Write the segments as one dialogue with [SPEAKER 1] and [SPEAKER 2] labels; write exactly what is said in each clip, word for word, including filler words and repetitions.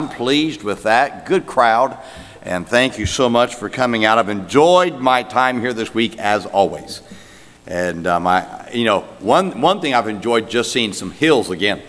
[SPEAKER 1] I'm pleased with that. Good crowd, and thank you so much for coming out. I've enjoyed my time here this week as always. And um, I, you know, one one thing I've enjoyed just seeing some hills again.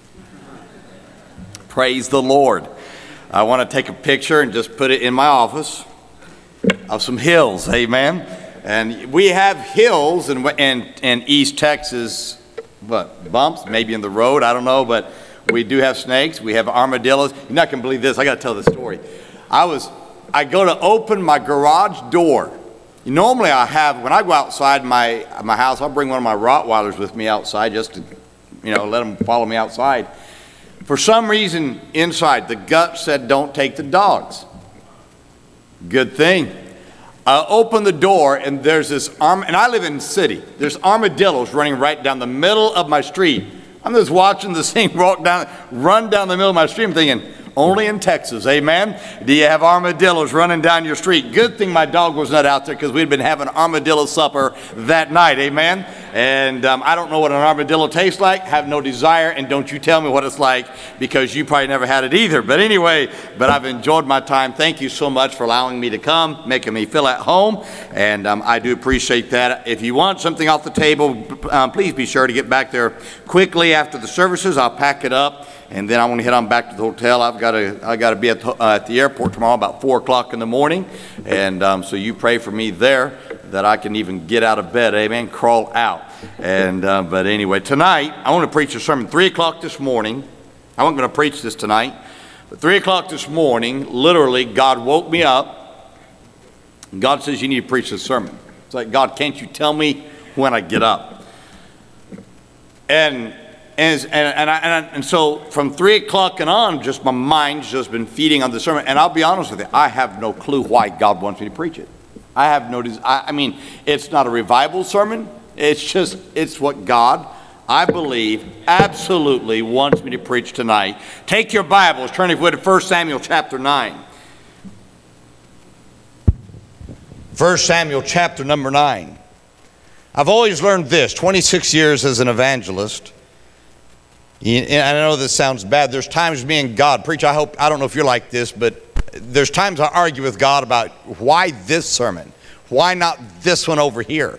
[SPEAKER 1] Praise the Lord. I want to take a picture and just put it in my office of some hills. Amen. And we have hills in in, in East Texas. What, bumps maybe in the road? I don't know, but we do have snakes. We have armadillos. You're not gonna believe this. I gotta tell the story. I was, I go to open my garage door. Normally I have, when I go outside my my house, I'll bring one of my Rottweilers with me outside just to, you know, let them follow me outside. For some reason inside, the gut said, don't take the dogs. Good thing. I open the door and there's this arm, and I live in the city. There's armadillos running right down the middle of my street. I'm just watching this thing walk down, run down the middle of my street. I'm thinking, only in Texas, amen? Do you have armadillos running down your street? Good thing my dog was not out there because we'd been having armadillo supper that night, amen? And um, I don't know what an armadillo tastes like, have no desire, and don't you tell me what it's like because you probably never had it either. But anyway, but I've enjoyed my time. Thank you so much for allowing me to come, making me feel at home, and um, I do appreciate that. If you want something off the table, um, please be sure to get back there quickly after the services. I'll pack it up. And then I want to head on back to the hotel. I've got to, I got to be at the, uh, at the airport tomorrow about four o'clock in the morning. And um, so you pray for me there that I can even get out of bed, amen, crawl out. And uh, but anyway, tonight I want to preach a sermon. Three o'clock this morning. I wasn't going to preach this tonight, but three o'clock this morning, literally, God woke me up. And God says, you need to preach this sermon. It's like, God, can't you tell me when I get up? And And, and, and, I, and, I, and so from three o'clock and on, just my mind's just been feeding on the sermon. And I'll be honest with you, I have no clue why God wants me to preach it. I have no, I, I mean, it's not a revival sermon. It's just, it's what God, I believe, absolutely wants me to preach tonight. Take your Bibles, turn if you would to First Samuel chapter nine. First Samuel chapter number nine. I've always learned this, twenty-six years as an evangelist. And I know this sounds bad. There's times me and God preach. I hope, I don't know if you're like this, but there's times I argue with God about why this sermon? Why not this one over here?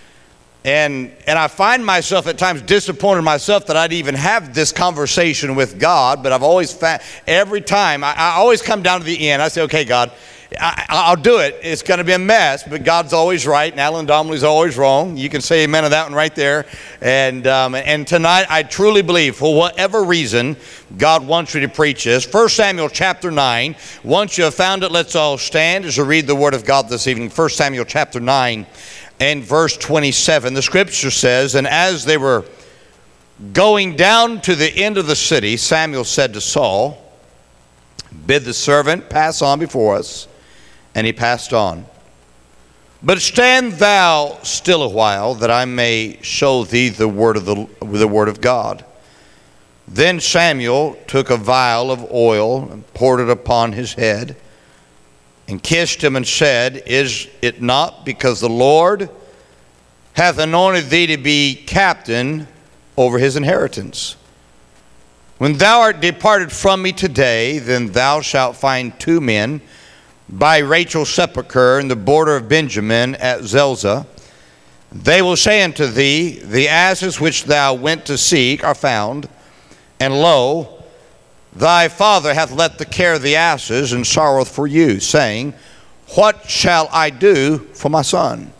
[SPEAKER 1] And and I find myself at times disappointed in myself that I'd even have this conversation with God, but I've always found, every time, I, I always come down to the end. I say, okay, God, I, I'll do it. It's going to be a mess, but God's always right, and Alan Domley's always wrong. You can say amen to that one right there. And um, and tonight, I truly believe, for whatever reason, God wants you to preach this. First Samuel chapter nine. Once you have found it, let's all stand as we read the Word of God this evening. First Samuel chapter nine and verse twenty-seven. The Scripture says, and as they were going down to the end of the city, Samuel said to Saul, bid the servant pass on before us. And he passed on. But stand thou still a while, that I may show thee the word of the, the word of God. Then Samuel took a vial of oil and poured it upon his head, and kissed him and said, is it not because the Lord hath anointed thee to be captain over his inheritance? When thou art departed from me today, then thou shalt find two men by Rachel's sepulchre in the border of Benjamin at Zelzah. They will say unto thee, the asses which thou went to seek are found, and lo, thy father hath let the care of the asses, and sorroweth for you, saying, what shall I do for my son?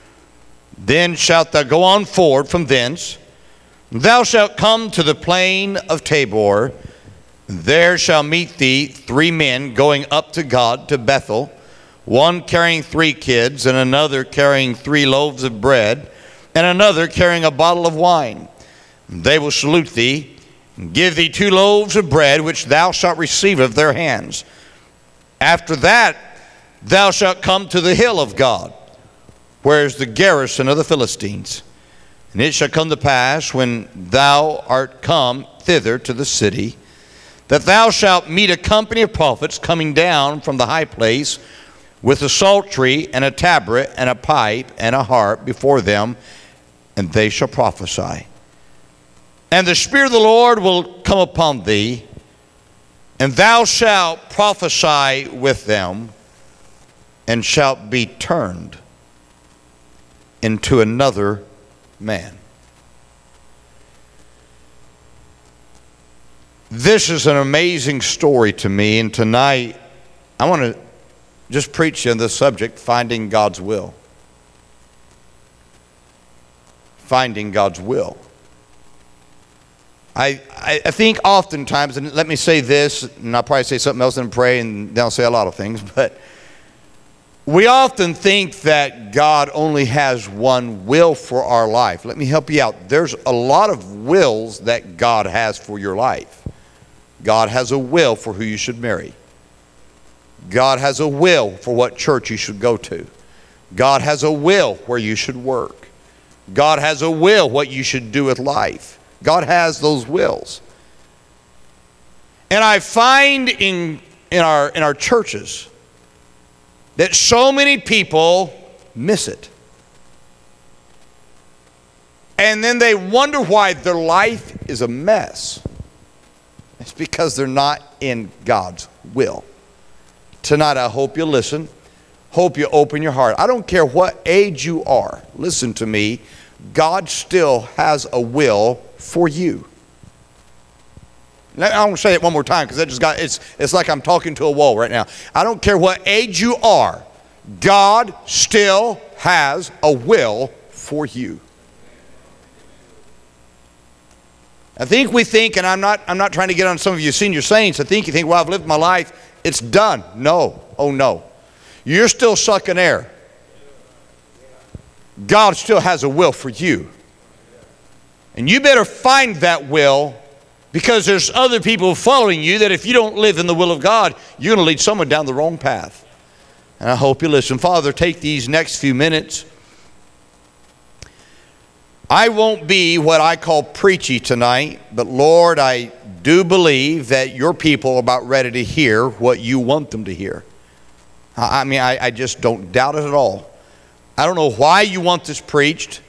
[SPEAKER 1] Then shalt thou go on forward from thence. Thou shalt come to the plain of Tabor. There shall meet thee three men going up to God to Bethel, one carrying three kids, and another carrying three loaves of bread, and another carrying a bottle of wine. They will salute thee, and give thee two loaves of bread, which thou shalt receive of their hands. After that thou shalt come to the hill of God, where is the garrison of the Philistines. And it shall come to pass, when thou art come thither to the city, that thou shalt meet a company of prophets coming down from the high place with a psaltery and a tabret and a pipe and a harp before them, and they shall prophesy. And the Spirit of the Lord will come upon thee, And thou shalt prophesy with them, and shalt be turned into another man. This is an amazing story to me, and tonight I want to just preach on this subject, finding God's will. Finding God's will. I, I, I think oftentimes, and let me say this, and I'll probably say something else and pray, and then I'll say a lot of things, but we often think that God only has one will for our life. Let me help you out. There's a lot of wills that God has for your life. God has a will for who you should marry. God has a will for what church you should go to. God has a will where you should work. God has a will what you should do with life. God has those wills. And I find in, in, our, in our churches that so many people miss it. And then they wonder why their life is a mess. It's because they're not in God's will. Tonight, I hope you listen. Hope you open your heart. I don't care what age you are. Listen to me. God still has a will for you. I want to say it one more time because that just got it's it's like I'm talking to a wall right now. I don't care what age you are. God still has a will for you. I think we think, and I'm not I'm not trying to get on some of you senior saints. I think you think, well, I've lived my life. It's done. No. Oh, no. You're still sucking air. God still has a will for you. And you better find that will, because there's other people following you that if you don't live in the will of God, you're going to lead someone down the wrong path. And I hope you listen. Father, take these next few minutes. I won't be what I call preachy tonight, but Lord, I do believe that your people are about ready to hear what you want them to hear. I mean, I, I just don't doubt it at all. I don't know why you want this preached,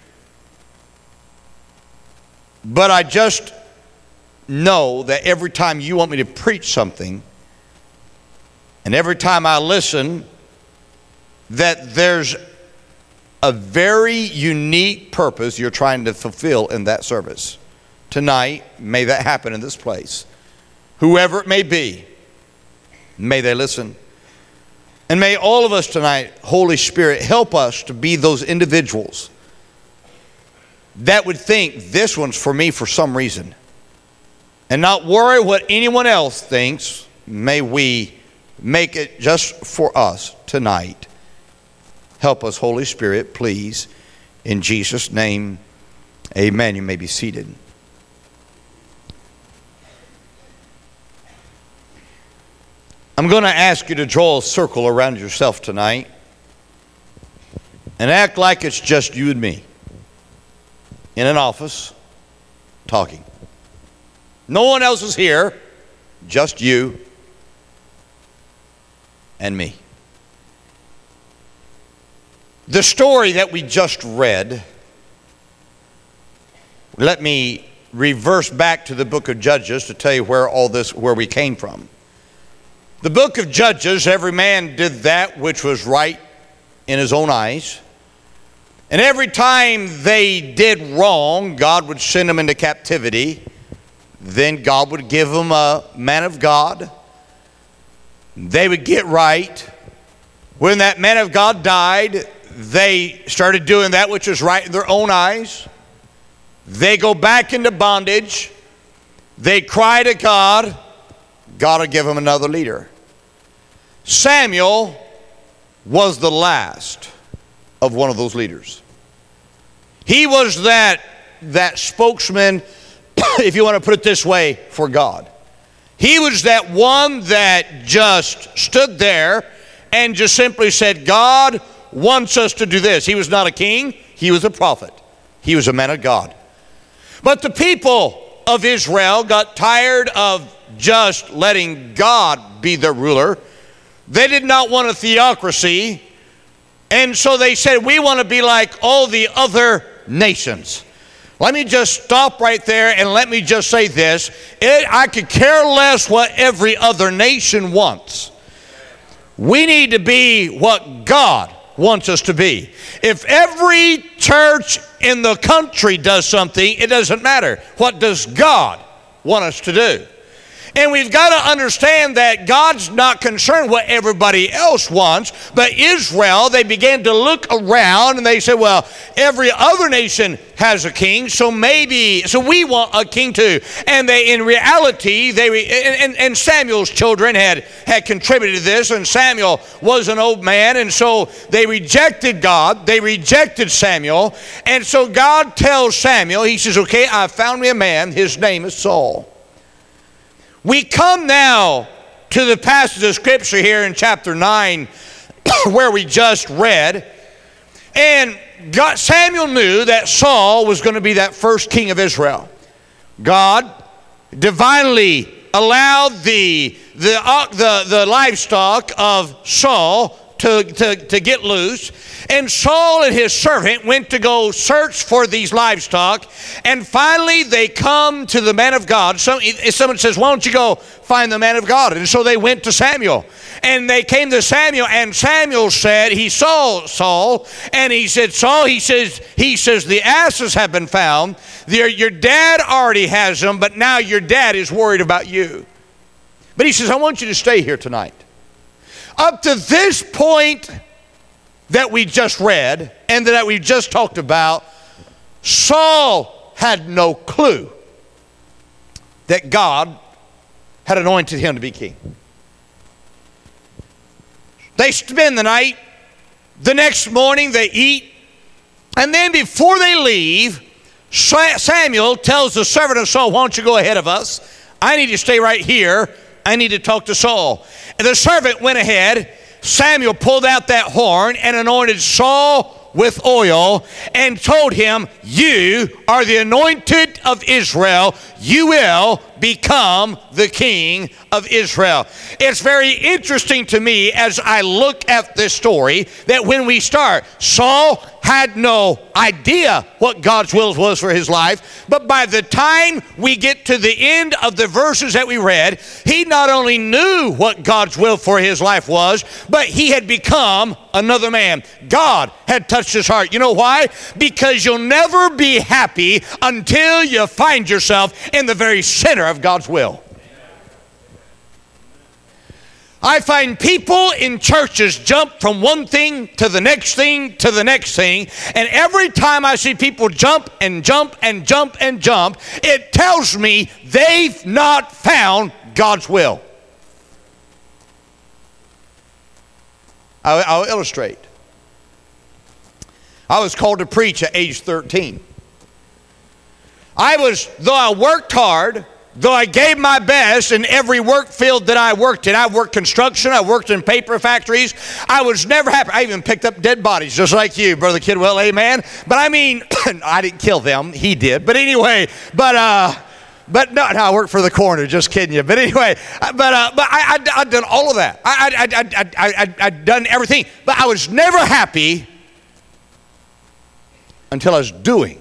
[SPEAKER 1] but I just know that every time you want me to preach something, and every time I listen, that there's a very unique purpose you're trying to fulfill in that service. Tonight, may that happen in this place. Whoever it may be, may they listen. And may all of us tonight, Holy Spirit, help us to be those individuals that would think this one's for me for some reason. And not worry what anyone else thinks. May we make it just for us tonight. Help us, Holy Spirit, please. In Jesus' name, amen. You may be seated. I'm going to ask you to draw a circle around yourself tonight and act like it's just you and me in an office talking. No one else is here, just you and me. The story that we just read, let me reverse back to the book of Judges to tell you where all this, where we came from. The book of Judges, every man did that which was right in his own eyes. And every time they did wrong, God would send them into captivity. Then God would give them a man of God. They would get right. When that man of God died, they started doing that which was right in their own eyes. They go back into bondage. They cry to God. God will give them another leader. Samuel was the last of one of those leaders. He was that, that spokesman, if you want to put it this way, for God. He was that one that just stood there and just simply said, God wants us to do this. He was not a king. He was a prophet. He was a man of God. But the people of Israel got tired of just letting God be their ruler. They did not want a theocracy. And so they said, we want to be like all the other nations. Let me just stop right there and let me just say this. It, I could care less what every other nation wants. We need to be what God wants us to be. If every church in the country does something, it doesn't matter. What does God want us to do? And we've got to understand that God's not concerned what everybody else wants, but Israel, they began to look around and they said, well, every other nation has a king, so maybe, so we want a king too. And they, in reality, they, and, and, and Samuel's children had, had contributed to this, and Samuel was an old man, and so they rejected God, they rejected Samuel, and so God tells Samuel, he says, okay, I found me a man, his name is Saul. We come now to the passage of Scripture here in chapter nine where we just read. And God, Samuel knew that Saul was going to be that first king of Israel. God divinely allowed the, the, uh, the, the livestock of Saul to, to, to get loose. And Saul and his servant went to go search for these livestock. And finally they come to the man of God. Some, someone says, why don't you go find the man of God? And so they went to Samuel. And they came to Samuel, and Samuel said, he saw Saul, and he said, Saul, he says, he says, the asses have been found. Your, your dad already has them, but now your dad is worried about you. But he says, I want you to stay here tonight. Up to this point that we just read and that we just talked about, Saul had no clue that God had anointed him to be king. They spend the night. The next morning they eat. And then before they leave, Samuel tells the servant of Saul, why don't you go ahead of us? I need to stay right here. I need to talk to Saul. And the servant went ahead. Samuel pulled out that horn and anointed Saul with oil and told him, you are the anointed of Israel. You will become the king of Israel. It's very interesting to me as I look at this story that when we start, Saul had no idea what God's will was for his life, but by the time we get to the end of the verses that we read, he not only knew what God's will for his life was, but he had become another man. God had touched his heart. You know why? Because you'll never be happy until you find yourself in the very center of God's will. I find people in churches jump from one thing to the next thing to the next thing, and every time I see people jump and jump and jump and jump, it tells me they've not found God's will. I'll, I'll illustrate. I was called to preach at age thirteen. I was, though I worked hard, though I gave my best in every work field that I worked in. I worked construction. I worked in paper factories. I was never happy. I even picked up dead bodies just like you, Brother Kidwell, amen. But I mean, I didn't kill them. He did. But anyway, but uh, but no, no, I worked for the coroner. Just kidding you. But anyway, but uh, but I, I, I'd done all of that. I, I, I, I, I, I'd done everything. But I was never happy until I was doing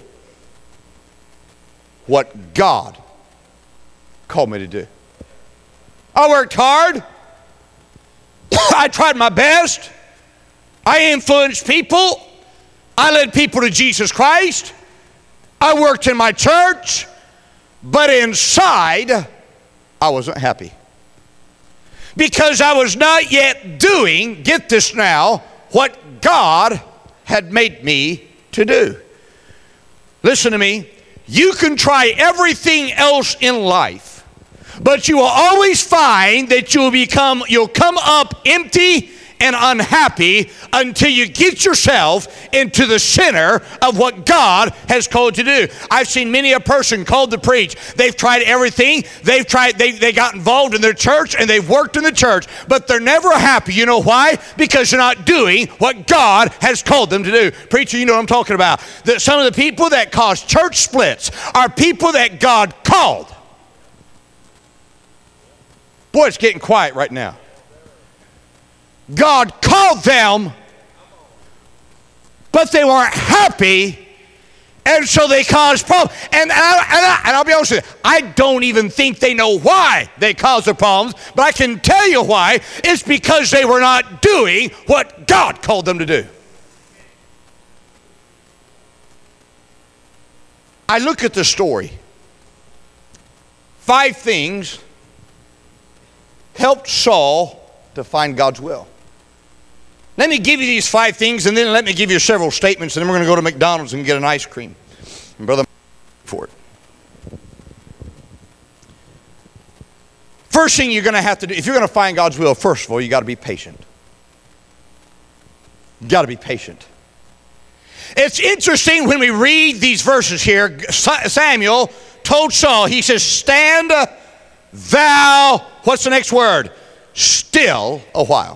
[SPEAKER 1] what God called me to do. I worked hard. I tried my best. I influenced people. I led people to Jesus Christ. I worked in my church. But inside, I wasn't happy. Because I was not yet doing, get this now, what God had made me to do. Listen to me. You can try everything else in life, but you will always find that you'll become, you'll come up empty and unhappy until you get yourself into the center of what God has called you to do. I've seen many a person called to preach. They've tried everything. They've tried, they, they got involved in their church and they've worked in the church, but they're never happy. You know why? Because they're not doing what God has called them to do. Preacher, you know what I'm talking about. That some of the people that cause church splits are people that God called. Boy, it's getting quiet right now. God called them, but they weren't happy And so they cause problems. And, and, I, and, I, and I'll be honest with you, I don't even think they know why they cause the problems, but I can tell you why. It's because they were not doing what God called them to do. I look at the story. Five things helped Saul to find God's will. Let me give you these five things, and then let me give you several statements, and then we're going to go to McDonald's and get an ice cream. And brother, for it. First thing you're going to have to do, if you're going to find God's will, first of all, you got to be patient. You got to be patient. It's interesting when we read these verses here. Samuel told Saul, he says, stand thou, what's the next word? Still a while.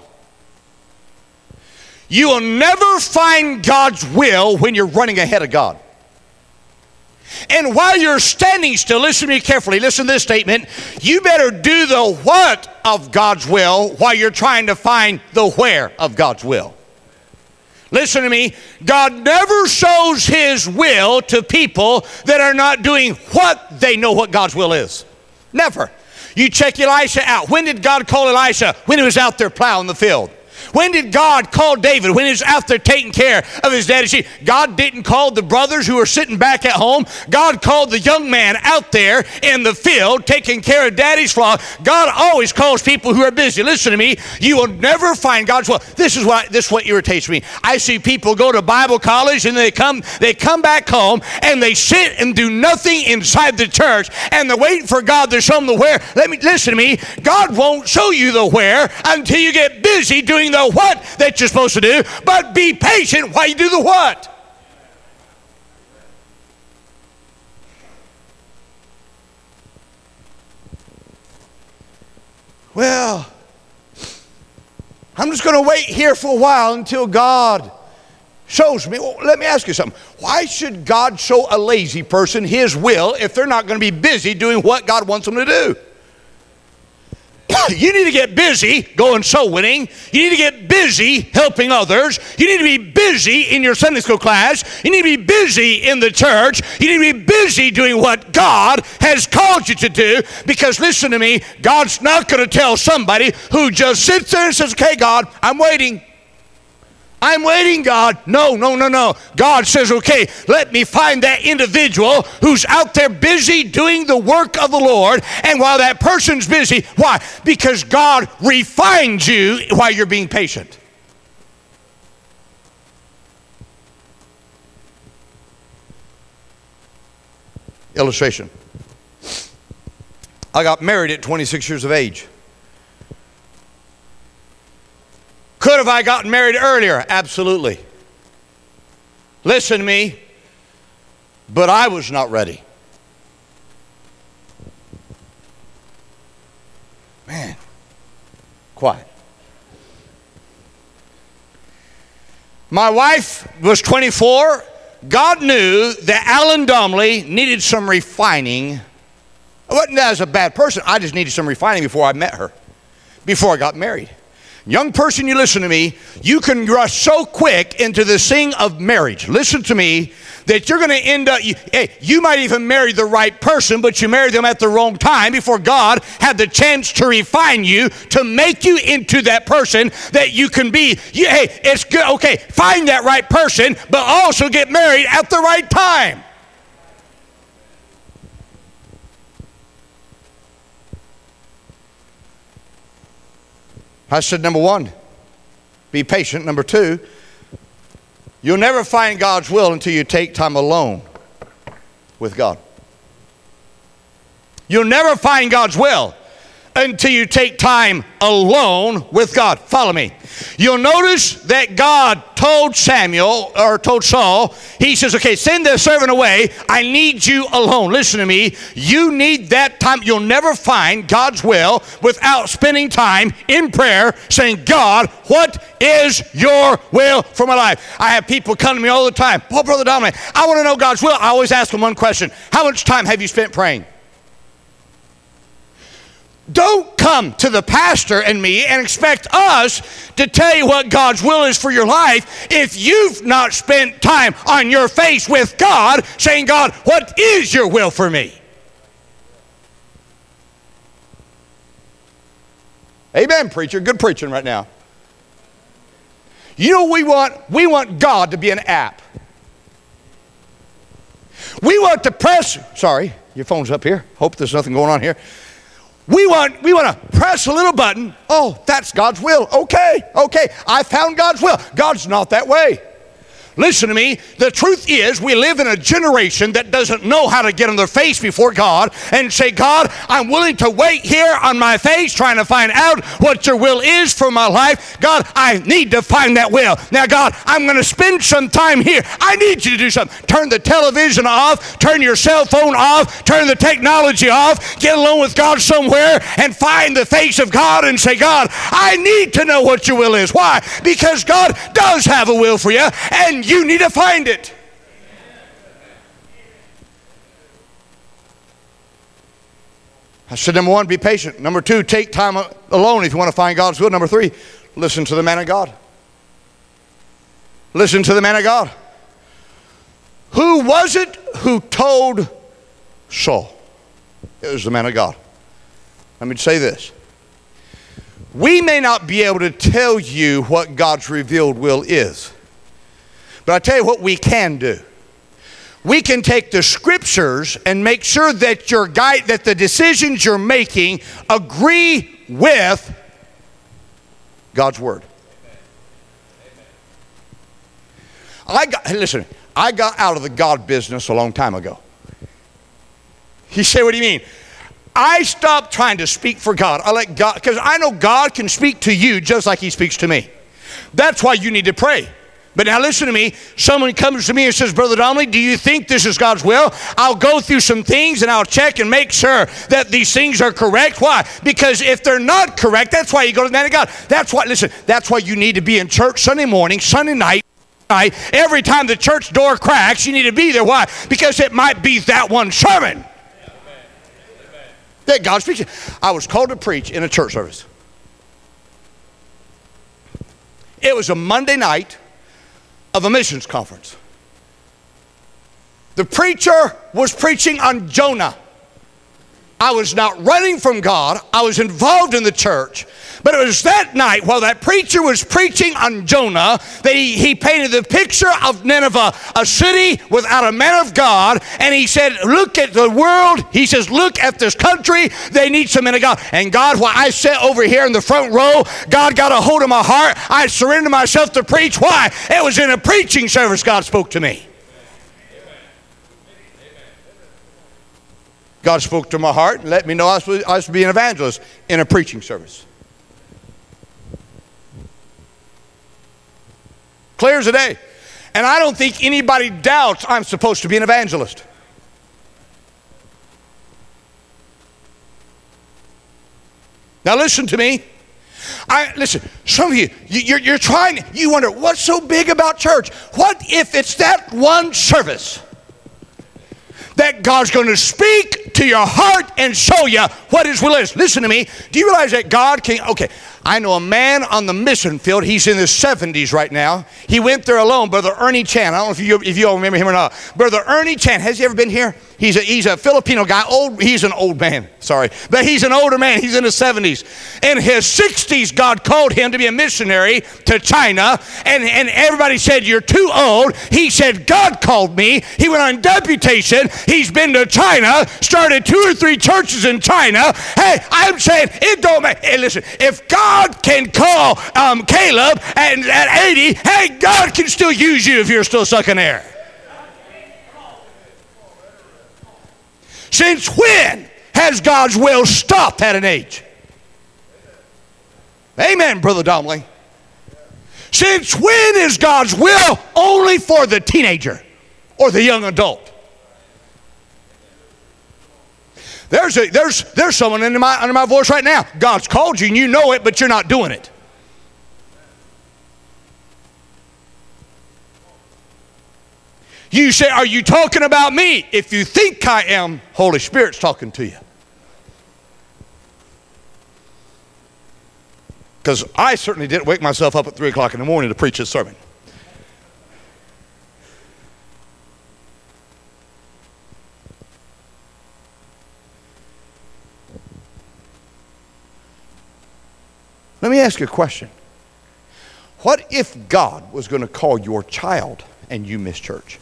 [SPEAKER 1] You will never find God's will when you're running ahead of God. And while you're standing still, listen to me carefully, listen to this statement, you better do the what of God's will while you're trying to find the where of God's will. Listen to me, God never shows His will to people that are not doing what they know what God's will is. Never. You check Elisha out. When did God call Elisha? When he was out there plowing the field. When did God call David? When he was out there taking care of his daddy's sheep. God didn't call the brothers who were sitting back at home. God called the young man out there in the field taking care of daddy's flock. God always calls people who are busy. Listen to me. You will never find God's will. This is what this is what irritates me. I see people go to Bible college and they come they come back home and they sit and do nothing inside the church and they're waiting for God to show them the where. Let me listen to me. God won't show you the where until you get busy doing the what that you're supposed to do, but be patient while you do the what. Well, I'm just going to wait here for a while until God shows me. Well, let me ask you something. Why should God show a lazy person His will if they're not going to be busy doing what God wants them to do? You need to get busy going soul winning. You need to get busy helping others. You need to be busy in your Sunday school class. You need to be busy in the church. You need to be busy doing what God has called you to do. Because listen to me, God's not going to tell somebody who just sits there and says, okay, God, I'm waiting. I'm waiting, God. No, no, no, no. God says, okay, let me find that individual who's out there busy doing the work of the Lord. And while that person's busy, why? Because God refines you while you're being patient. Illustration. I got married at twenty-six years of age. Could have I gotten married earlier? Absolutely. Listen to me, but I was not ready. Man, quiet. My wife was twenty-four. God knew that Alan Domley needed some refining. I wasn't as a bad person. I just needed some refining before I met her, before I got married. Young person, you listen to me, you can rush so quick into this thing of marriage. Listen to me, that you're going to end up, you, hey, you might even marry the right person, but you married them at the wrong time before God had the chance to refine you, to make you into that person that you can be. You, hey, it's good, okay, find that right person, but also get married at the right time. I said, number one, be patient. Number two, you'll never find God's will until you take time alone with God. You'll never find God's will until you take time alone with God. Follow me. You'll notice that God told Samuel, or told Saul, he says, okay, send the servant away. I need you alone. Listen to me. You need that time. You'll never find God's will without spending time in prayer saying, God, what is your will for my life? I have people come to me all the time. Well, Brother Dominic, I want to know God's will. I always ask them one question. How much time have you spent praying? Don't come to the pastor and me and expect us to tell you what God's will is for your life if you've not spent time on your face with God saying, God, what is your will for me? Amen, preacher. Good preaching right now. You know what we want? We want God to be an app. We want to press, sorry, your phone's up here. Hope there's nothing going on here. We want, we want to press a little button. Oh, that's God's will. Okay, okay, I found God's will. God's not that way. Listen to me. The truth is we live in a generation that doesn't know how to get on their face before God and say, God, I'm willing to wait here on my face trying to find out what your will is for my life. God, I need to find that will. Now, God, I'm going to spend some time here. I need you to do something. Turn the television off. Turn your cell phone off. Turn the technology off. Get alone with God somewhere and find the face of God and say, God, I need to know what your will is. Why? Because God does have a will for you, and you need to find it. I said, number one, be patient. Number two, take time alone if you want to find God's will. Number three, listen to the man of God. Listen to the man of God. Who was it who told Saul? It was the man of God. Let me say this. We may not be able to tell you what God's revealed will is. But I tell you what we can do. We can take the scriptures and make sure that your guide, that the decisions you're making agree with God's word. I got, listen, I got out of the God business a long time ago. You say, what do you mean? I stopped trying to speak for God. I let God, because I know God can speak to you just like he speaks to me. That's why you need to pray. But now listen to me. Someone comes to me and says, Brother Donnelly, do you think this is God's will? I'll go through some things and I'll check and make sure that these things are correct. Why? Because if they're not correct, that's why you go to the man of God. That's why, listen, that's why you need to be in church Sunday morning, Sunday night, night. Every time the church door cracks, you need to be there. Why? Because it might be that one sermon that God speaks. I was called to preach in a church service. It was a Monday night of a missions conference. The preacher was preaching on Jonah. I was not running from God. I was involved in the church. But it was that night while that preacher was preaching on Jonah that he, he painted the picture of Nineveh, a city without a man of God. And he said, look at the world. He says, look at this country. They need some men of God. And God, while I sat over here in the front row, God got a hold of my heart. I surrendered myself to preach. Why? It was in a preaching service God spoke to me. God spoke to my heart and let me know I was, I was to be an evangelist in a preaching service. Clear as a day. And I don't think anybody doubts I'm supposed to be an evangelist. Now listen to me. I listen, some of you, you you're, you're trying, you wonder, what's so big about church? What if it's that one service that God's going to speak to your heart and show you what his will is? Listen to me. Do you realize that God can, okay, I know a man on the mission field. He's in his seventies right now. He went there alone, Brother Ernie Chan. I don't know if you if you all remember him or not. Brother Ernie Chan, has he ever been here? He's a, he's a Filipino guy. Old, he's an old man, sorry. But he's an older man. He's in his seventies. In his sixties, God called him to be a missionary to China. And, and everybody said, you're too old. He said, God called me. He went on deputation. He's been to China, started two or three churches in China. Hey, I'm saying, it don't matter. Hey, listen, if God can call um, Caleb at, at eighty, hey, God can still use you if you're still sucking air. Since when has God's will stopped at an age? Amen, Brother Donnelly. Since when is God's will only for the teenager or the young adult? There's a, there's there's someone under my under my voice right now. God's called you and you know it, but you're not doing it. You say, are you talking about me? If you think I am, Holy Spirit's talking to you. Because I certainly didn't wake myself up at three o'clock in the morning to preach a sermon. Let me ask you a question. What if God was going to call your child and you miss church?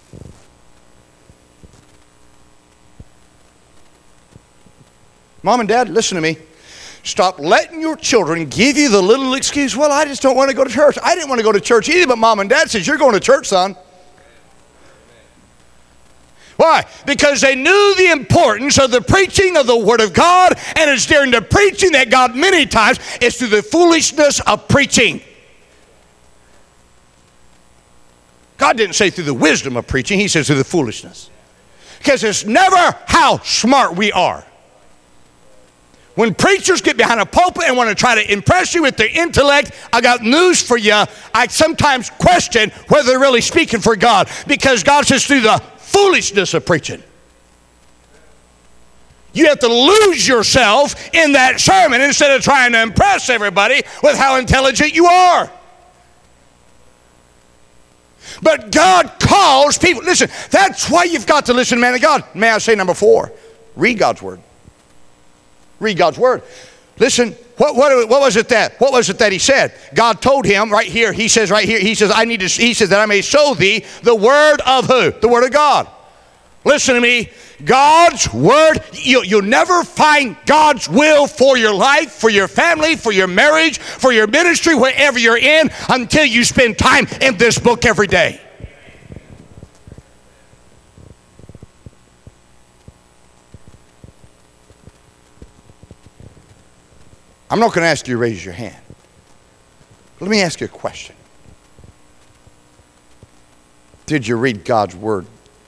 [SPEAKER 1] Mom and Dad, listen to me. Stop letting your children give you the little excuse, well, I just don't want to go to church. I didn't want to go to church either, but Mom and Dad says, you're going to church, son. Why? Because they knew the importance of the preaching of the Word of God, and it's during the preaching that God many times is through the foolishness of preaching. God didn't say through the wisdom of preaching, He says through the foolishness. Because it's never how smart we are. When preachers get behind a pulpit and want to try to impress you with their intellect, I got news for you. I sometimes question whether they're really speaking for God, because God says through the foolishness of preaching. You have to lose yourself in that sermon instead of trying to impress everybody with how intelligent you are. But God calls people. Listen, that's why you've got to listen, man of God. May I say number four? Read God's Word. Read God's Word. Listen, what, what, what was it that, what was it that He said? God told him right here, He says right here, He says, I need to, He says that I may show thee the Word of who? The Word of God. Listen to me. God's Word, you, you'll never find God's will for your life, for your family, for your marriage, for your ministry, wherever you're in, until you spend time in this book every day. I'm not going to ask you to raise your hand. Let me ask you a question. Did you read God's Word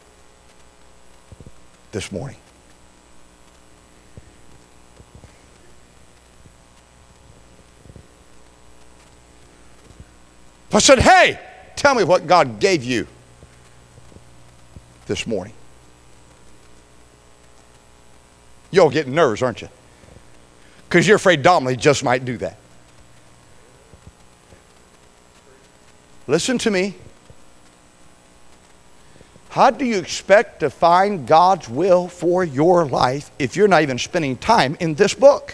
[SPEAKER 1] this morning? I said, hey, tell me what God gave you this morning. You're all getting nervous, aren't you? Because you're afraid Dominic just might do that. Listen to me. How do you expect to find God's will for your life if you're not even spending time in this book?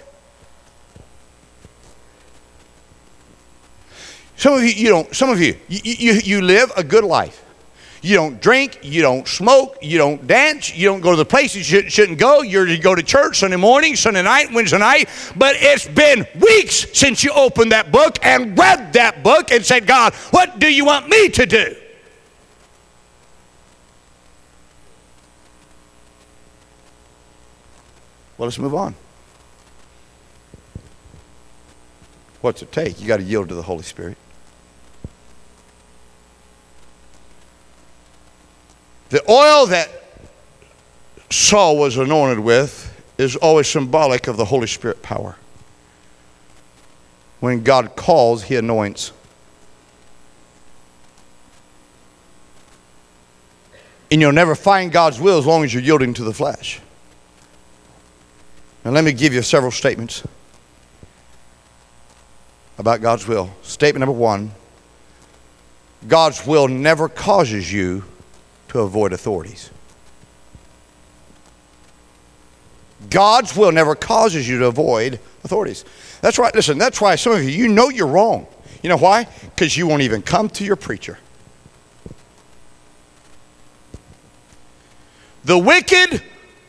[SPEAKER 1] Some of you, you don't, some of you, you, you, you live a good life. You don't drink, you don't smoke, you don't dance, you don't go to the places you shouldn't go. You're, you go to church Sunday morning, Sunday night, Wednesday night. But it's been weeks since you opened that book and read that book and said, God, what do you want me to do? Well, let's move on. What's it take? You got to yield to the Holy Spirit. The oil that Saul was anointed with is always symbolic of the Holy Spirit power. When God calls, He anoints. And you'll never find God's will as long as you're yielding to the flesh. Now let me give you several statements about God's will. Statement number one, God's will never causes you to avoid authorities. God's will never causes you to avoid authorities. That's right. Listen, that's why some of you, you know you're wrong. You know why? Because you won't even come to your preacher. The wicked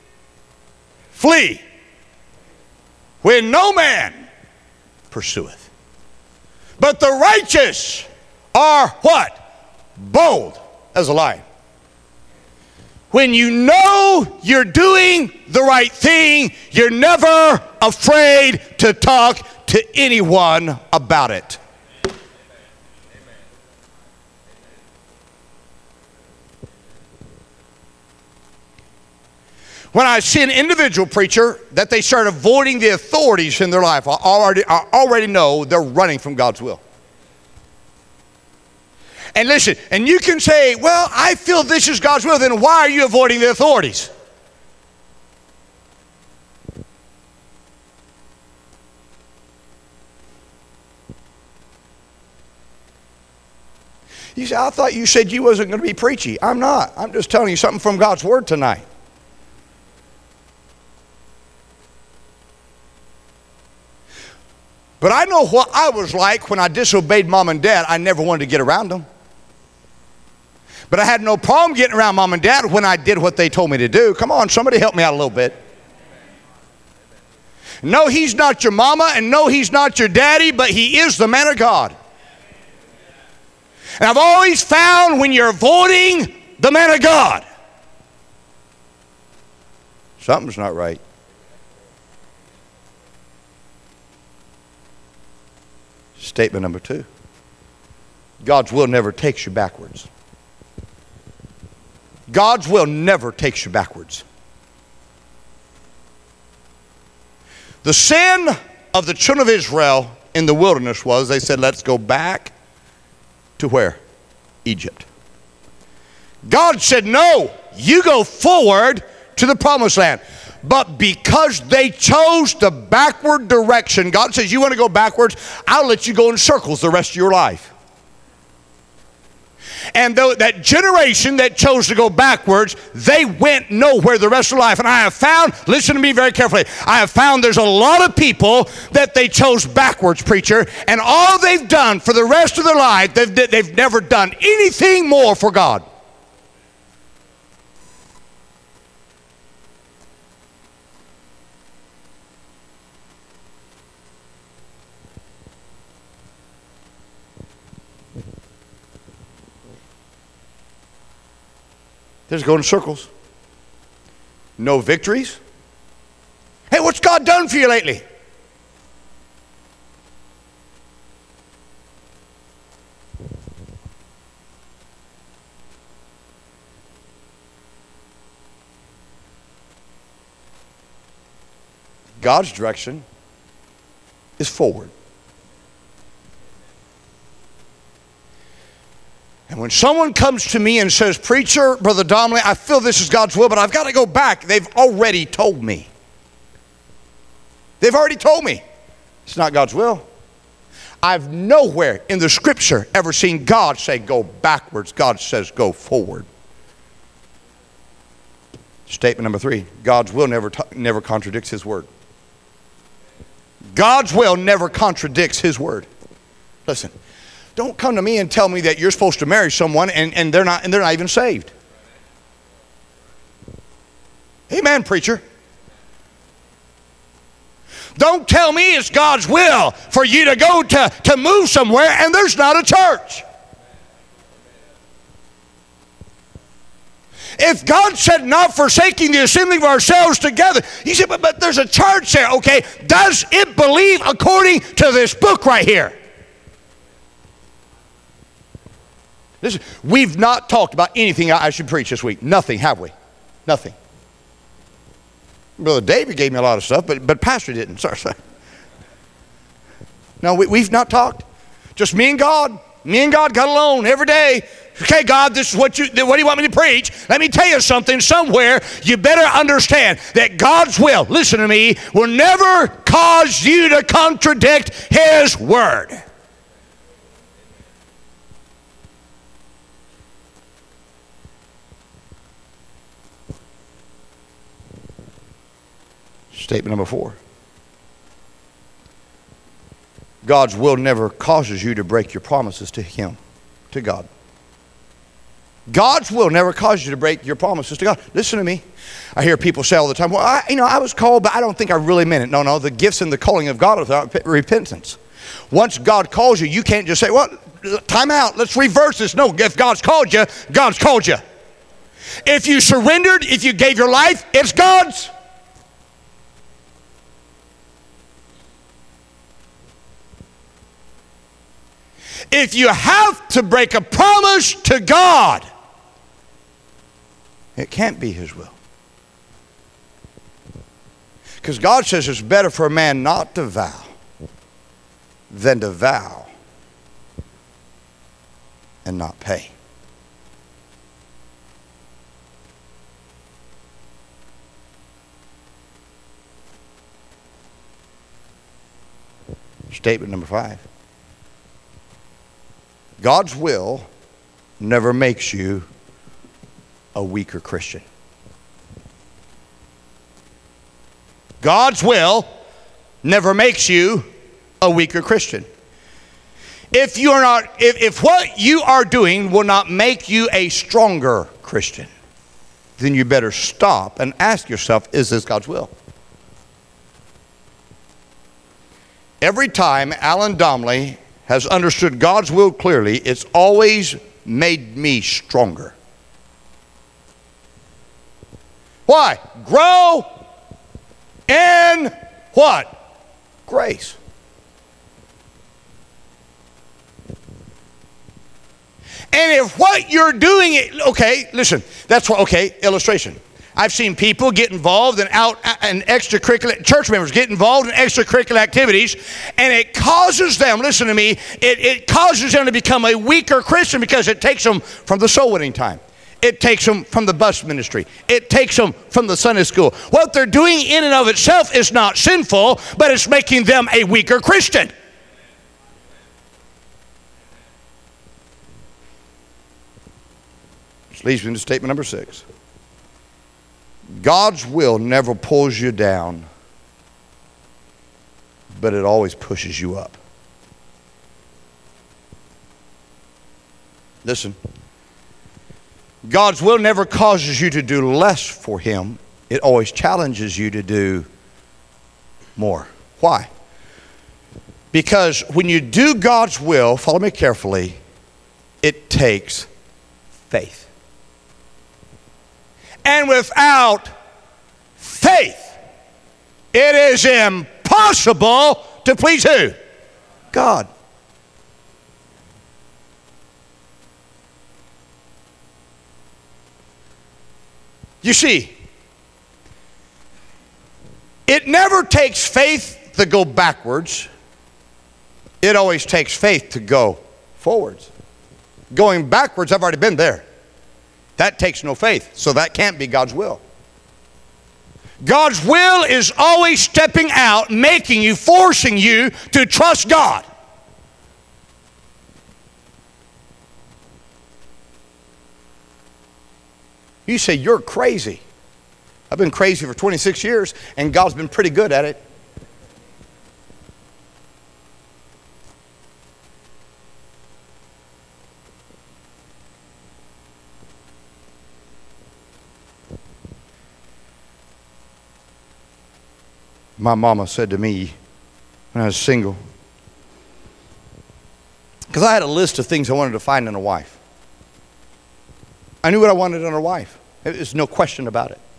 [SPEAKER 1] flee when no man pursueth. But the righteous are what? Bold as a lion. When you know you're doing the right thing, you're never afraid to talk to anyone about it. When I see an individual preacher that they start avoiding the authorities in their life, I already, I already know they're running from God's will. And listen, and you can say, well, I feel this is God's will, then why are you avoiding the authorities? You say, I thought you said you wasn't going to be preachy. I'm not. I'm just telling you something from God's Word tonight. But I know what I was like when I disobeyed mom and dad. I never wanted to get around them. But I had no problem getting around mom and dad when I did what they told me to do. Come on, somebody help me out a little bit. No, he's not your mama, and no, he's not your daddy, but he is the man of God. And I've always found when you're avoiding the man of God, something's not right. Statement number two. God's will never takes you backwards. God's will never takes you backwards. The sin of the children of Israel in the wilderness was they said, let's go back to where? Egypt. God said, no, you go forward to the promised land. But because they chose the backward direction, God says, you want to go backwards? I'll let you go in circles the rest of your life. And though that generation that chose to go backwards, they went nowhere the rest of their life. And I have found, listen to me very carefully, I have found there's a lot of people that they chose backwards, preacher, and all they've done for the rest of their life, they've, they've never done anything more for God. They just go in circles. No victories. Hey, what's God done for you lately? God's direction is forward. And when someone comes to me and says, preacher, Brother Donnelly, I feel this is God's will, but I've got to go back. They've already told me. They've already told me it's not God's will. I've nowhere in the scripture ever seen God say go backwards. God says go forward. Statement number three, God's will never, never contradicts his word. God's will never contradicts his word. Listen. Don't come to me and tell me that you're supposed to marry someone and, and they're not and they're not even saved. Amen, preacher. Don't tell me it's God's will for you to go to, to move somewhere and there's not a church. If God said not forsaking the assembling of ourselves together, he said, but, but there's a church there, okay? Does it believe according to this book right here? Listen, we've not talked about anything I should preach this week. Nothing, have we? Nothing. Brother David gave me a lot of stuff, but, but Pastor didn't. Sorry, sorry. No, we, we've not talked. Just me and God. Me and God got alone every day. Okay, God, this is what you, what do you want me to preach? Let me tell you something. Somewhere, you better understand that God's will, listen to me, will never cause you to contradict his word. Statement number four. God's will never causes you to break your promises to him, to God. God's will never causes you to break your promises to God. Listen to me. I hear people say all the time, well, I, you know, I was called, but I don't think I really meant it. No, no, the gifts and the calling of God without repentance. Once God calls you, you can't just say, well, time out, let's reverse this. No, if God's called you, God's called you. If you surrendered, if you gave your life, it's God's. If you have to break a promise to God, it can't be his will. Because God says it's better for a man not to vow than to vow and not pay. Statement number five. God's will never makes you a weaker Christian. God's will never makes you a weaker Christian. If you are not, if, if what you are doing will not make you a stronger Christian, then you better stop and ask yourself, is this God's will? Every time Alan Domley has understood God's will clearly, it's always made me stronger. Why? Grow in what? Grace. And if what you're doing, okay, listen, that's what, okay, illustration. I've seen people get involved in out in extracurricular, church members get involved in extracurricular activities, and it causes them, listen to me, it, it causes them to become a weaker Christian because it takes them from the soul winning time. It takes them from the bus ministry. It takes them from the Sunday school. What they're doing in and of itself is not sinful, but it's making them a weaker Christian. Which leads me to statement number six. God's will never pulls you down, but it always pushes you up. Listen. God's will never causes you to do less for Him. It always challenges you to do more. Why? Because when you do God's will, follow me carefully, it takes faith. And without faith, it is impossible to please who? God. You see, it never takes faith to go backwards. It always takes faith to go forwards. Going backwards, I've already been there. That takes no faith, so that can't be God's will. God's will is always stepping out, making you, forcing you to trust God. You say, you're crazy. I've been crazy for twenty-six years, and God's been pretty good at it. My mama said to me when I was single, because I had a list of things I wanted to find in a wife. I knew what I wanted in a wife. There's no question about it.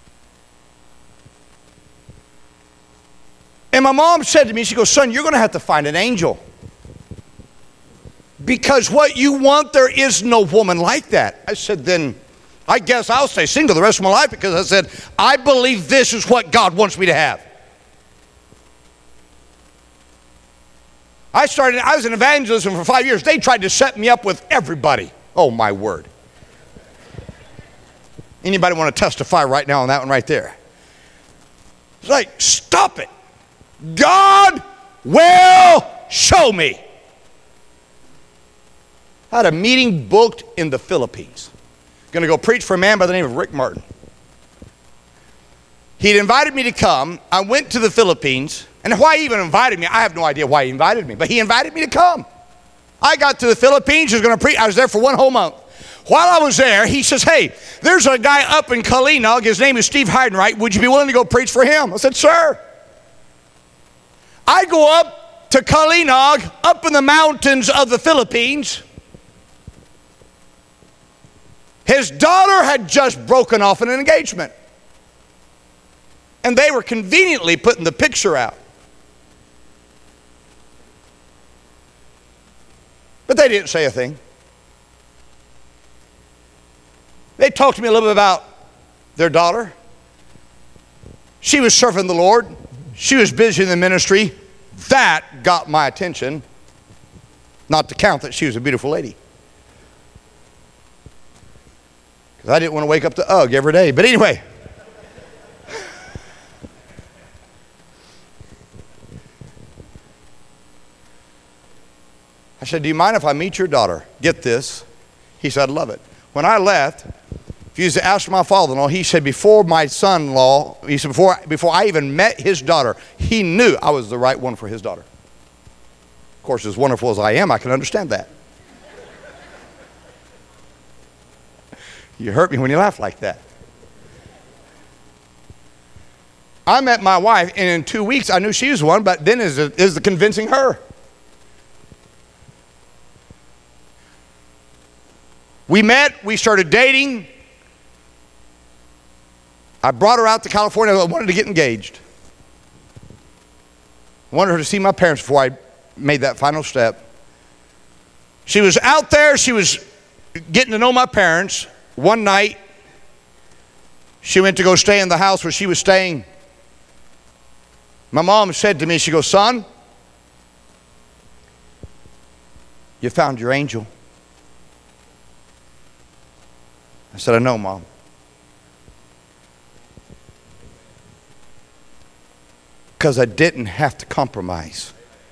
[SPEAKER 1] And my mom said to me, she goes, son, you're going to have to find an angel. Because what you want, there is no woman like that. I said, then I guess I'll stay single the rest of my life, because I said, I believe this is what God wants me to have. I started, I was in evangelism for five years. They tried to set me up with everybody. Oh, my word. Anybody want to testify right now on that one right there? It's like, stop it. God will show me. I had a meeting booked in the Philippines. Going to go preach for a man by the name of Rick Martin. He'd invited me to come. I went to the Philippines. And why he even invited me, I have no idea why he invited me. But he invited me to come. I got to the Philippines. He was going to preach. I was there for one whole month. While I was there, he says, hey, there's a guy up in Kalinog. His name is Steve Heidenreich. Would you be willing to go preach for him? I said, sir. I go up to Kalinog, up in the mountains of the Philippines. His daughter had just broken off an engagement. And they were conveniently putting the picture out. But they didn't say a thing. They talked to me a little bit about their daughter. She was serving the Lord. She was busy in the ministry. That got my attention. Not to count that she was a beautiful lady. Because I didn't want to wake up to ugh every day. But anyway. I said, do you mind if I meet your daughter? Get this. He said, I love it. When I left, if you was to ask my father-in-law, he said before my son-in-law, he said before, before I even met his daughter, he knew I was the right one for his daughter. Of course, as wonderful as I am, I can understand that. You hurt me when you laugh like that. I met my wife, and in two weeks I knew she was one, but then is is the convincing her. We met, we started dating. I brought her out to California. I wanted to get engaged. I wanted her to see my parents before I made that final step. She was out there, she was getting to know my parents. One night, she went to go stay in the house where she was staying. My mom said to me, she goes, son, you found your angel. I said, I know, Mom. Because I didn't have to compromise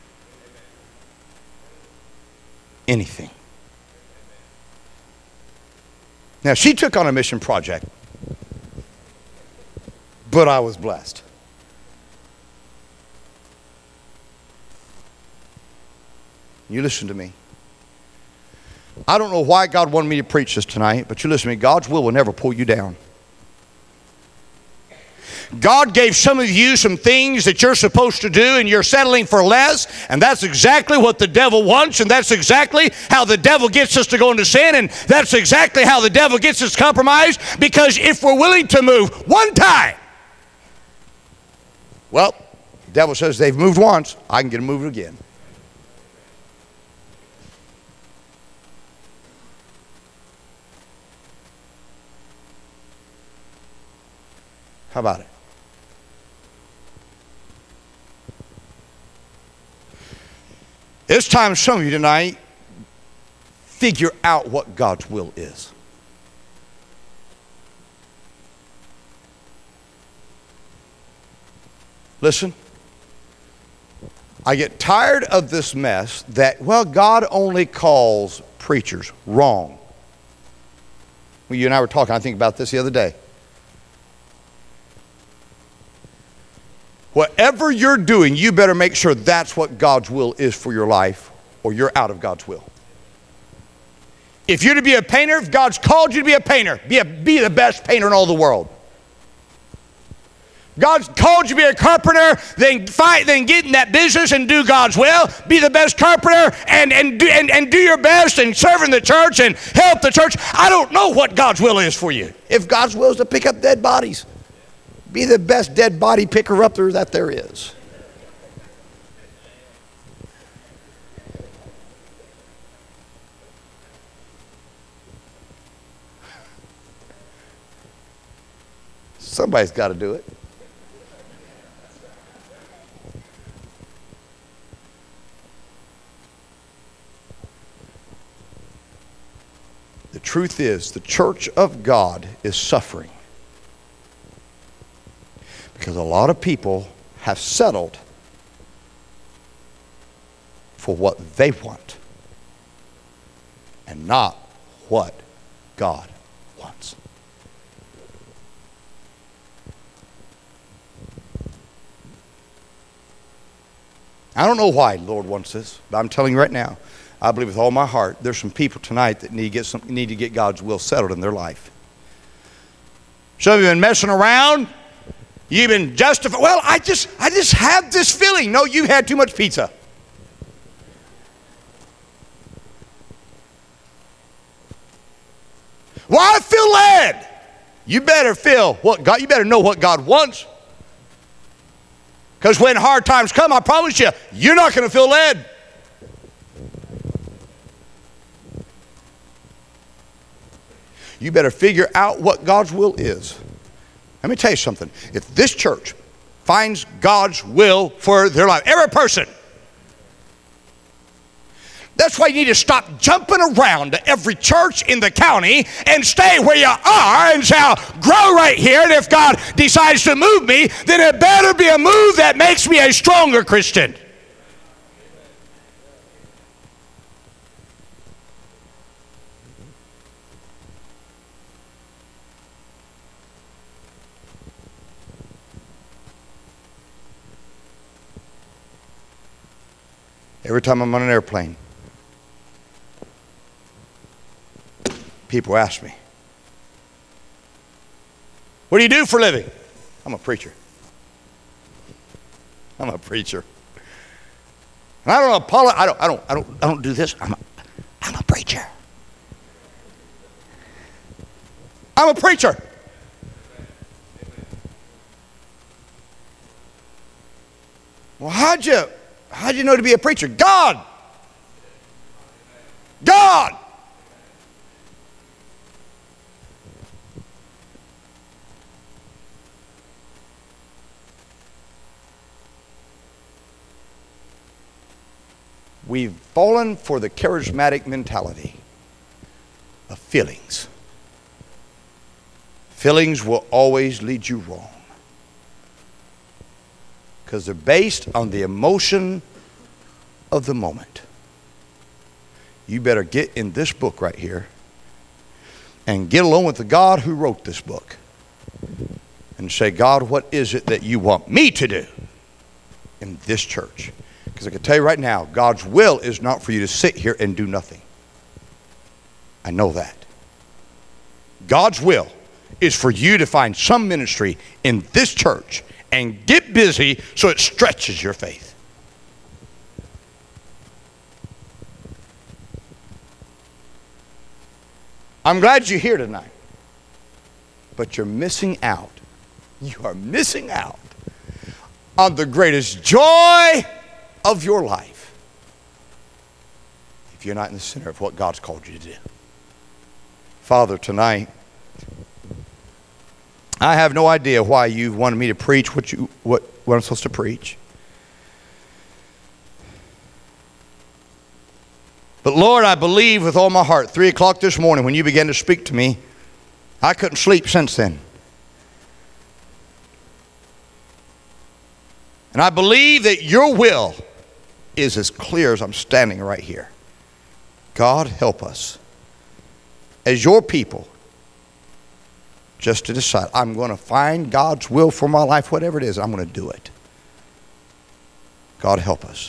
[SPEAKER 1] anything. Now, she took on a mission project, but I was blessed. You listen to me. I don't know why God wanted me to preach this tonight, but you listen to me. God's will will never pull you down. God gave some of you some things that you're supposed to do, and you're settling for less, and that's exactly what the devil wants, and that's exactly how the devil gets us to go into sin, and that's exactly how the devil gets us to compromise, because if we're willing to move one time, well, the devil says they've moved once, I can get them moved again. How about it? It's time some of you tonight figure out what God's will is. Listen, I get tired of this mess that, well, God only calls preachers. Wrong. Well, you and I were talking, I think, about this the other day. Whatever you're doing, you better make sure that's what God's will is for your life, or you're out of God's will. If you're to be a painter, if God's called you to be a painter, be, a, be the best painter in all the world. God's called you to be a carpenter, then fight, then get in that business and do God's will. Be the best carpenter and, and, do, and, and do your best and serve in the church and help the church. I don't know what God's will is for you. If God's will is to pick up dead bodies, be the best dead body picker-upper that there is. Somebody's got to do it. The truth is, the church of God is suffering because a lot of people have settled for what they want and not what God wants. I don't know why the Lord wants this, but I'm telling you right now, I believe with all my heart, there's some people tonight that need to get some, need to get God's will settled in their life. Some of you have been messing around. You've been justifying. Well, I just, I just have this feeling. No, you had too much pizza. Well, I feel led. You better feel what God. You better know what God wants. Because when hard times come, I promise you, you're not going to feel led. You better figure out what God's will is. Let me tell you something. If this church finds God's will for their life, every person, that's why you need to stop jumping around to every church in the county and stay where you are and say, I'll grow right here, and if God decides to move me, then it better be a move that makes me a stronger Christian. Every time I'm on an airplane, people ask me, what do you do for a living? I'm a preacher. I'm a preacher. And I don't apologize. I don't, I don't, I don't, I don't do this. I'm a, I'm a preacher. I'm a preacher. Well, how'd you, how'd you know to be a preacher? God. God. We've fallen for the charismatic mentality of feelings. Feelings will always lead you wrong, because they're based on the emotion of the moment. You better get in this book right here and get along with the God who wrote this book and say, God, what is it that you want me to do in this church? Because I can tell you right now, God's will is not for you to sit here and do nothing. I know that. God's will is for you to find some ministry in this church and get busy so it stretches your faith. I'm glad you're here tonight, but you're missing out. You are missing out on the greatest joy of your life if you're not in the center of what God's called you to do. Father, tonight, I have no idea why you wanted me to preach what you what, what I'm supposed to preach. But Lord, I believe with all my heart, three o'clock this morning when you began to speak to me, I couldn't sleep since then. And I believe that your will is as clear as I'm standing right here. God, help us as your people just to decide, I'm going to find God's will for my life, whatever it is, I'm going to do it. God, help us.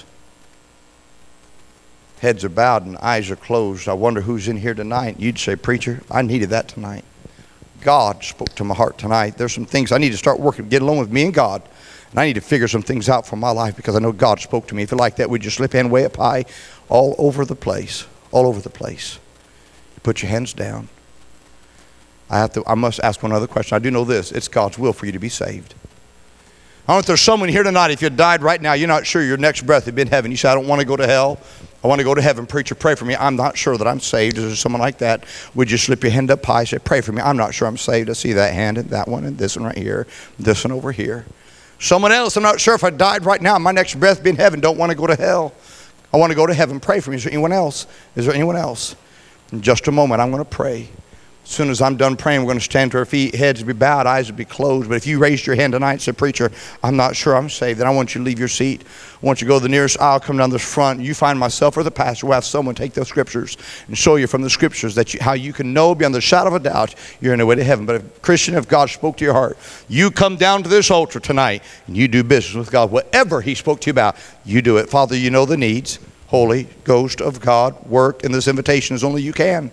[SPEAKER 1] Heads are bowed and eyes are closed. I wonder who's in here tonight. You'd say, preacher, I needed that tonight. God spoke to my heart tonight. There's some things I need to start working, get along with me and God. And I need to figure some things out for my life because I know God spoke to me. If you like that, would you slip hand way up high all over the place, all over the place. Put your hands down. I have to. I must ask one other question. I do know this. It's God's will for you to be saved. I don't know if there's someone here tonight, if you died right now, you're not sure your next breath would be in heaven. You say, I don't want to go to hell. I want to go to heaven. Preacher, pray for me. I'm not sure that I'm saved. Is there someone like that? Would you slip your hand up high? Say, pray for me. I'm not sure I'm saved. I see that hand and that one and this one right here, this one over here. Someone else, I'm not sure if I died right now, my next breath be in heaven, don't want to go to hell. I want to go to heaven. Pray for me. Is there anyone else? Is there anyone else? In just a moment, I'm going to pray. As soon as I'm done praying, we're going to stand to our feet, heads will be bowed, eyes will be closed. But if you raised your hand tonight and said, preacher, I'm not sure I'm saved, then I want you to leave your seat. I want you to go to the nearest aisle, come down this front. You find myself or the pastor. We'll have someone take those scriptures and show you from the scriptures that you, how you can know beyond the shadow of a doubt you're in the way to heaven. But if Christian, if God spoke to your heart, you come down to this altar tonight and you do business with God. Whatever he spoke to you about, you do it. Father, you know the needs. Holy Ghost of God, work in this invitation as only you can.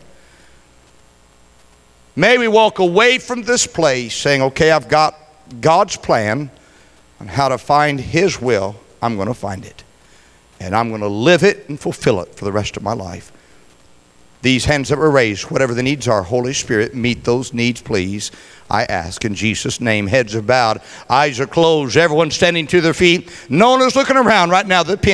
[SPEAKER 1] May we walk away from this place saying, okay, I've got God's plan on how to find his will. I'm going to find it. And I'm going to live it and fulfill it for the rest of my life. These hands that were raised, whatever the needs are, Holy Spirit, meet those needs, please. I ask in Jesus' name. Heads are bowed, eyes are closed, everyone standing to their feet. No one is looking around right now. The pen